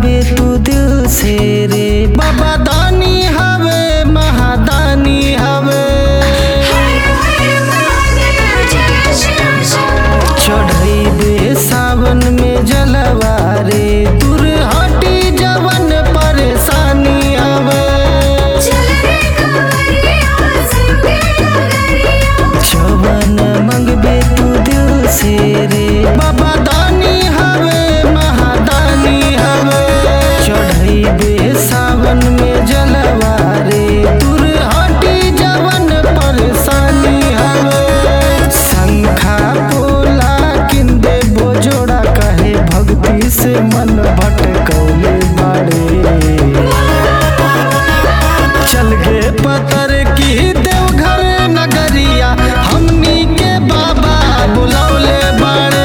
मंगबे तू दिल से रे। बाबा दानी हवे महादानी हवे, चढ़ैबे सावन में जलवा रे। दूर हटी जवन परेशानी हवे, जवन मंगबे तू दिल से रे। बाबा दानी हवे महादानी हवे, चढ़ैबे सावन में जलवा रे। दूर हटी जवन परेशानी हवे, शंखा पोला किंदे बोजोड़ा कहे भक्ति से मन भटकौले बाड़े। चल गे पतर की देवघर नगरिया, हमनी के बाबा बुलौले बाड़े।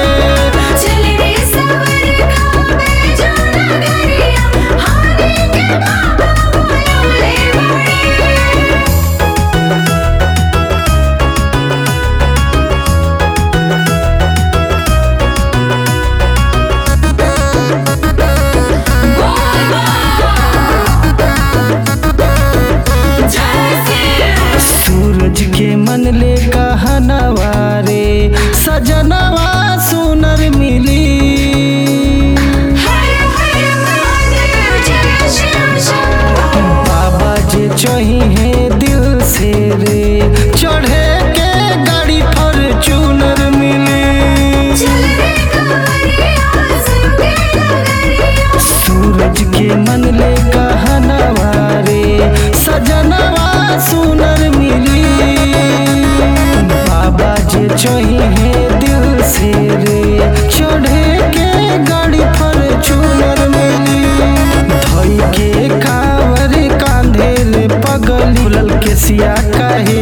सूरज के मन ले कहनवा रे, सजनवा सुनर मिली। बाबा जे चाहिए दिल से रे, चढ़े के गाड़ी फॉर्च्यूनर मिली। सूरज के मन ले कहनवा रे, सजनवा सुनर मिली। बाबा जे चाहिए दिल से रे, चढ़े के गाड़ी फॉर्च्यूनर मिली। धोई के कांवर कांधे रे पगली, फुलल के सिया काहे